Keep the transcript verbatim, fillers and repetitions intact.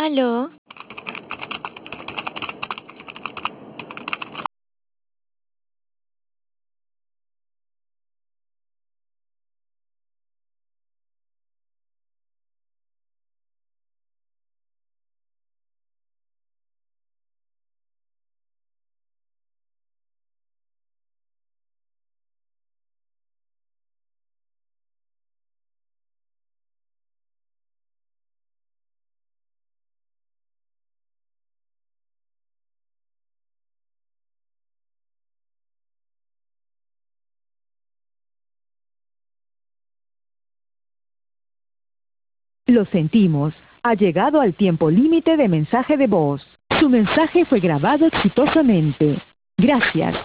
¿Aló? Lo sentimos, ha llegado al tiempo límite de mensaje de voz. Su mensaje fue grabado exitosamente. Gracias.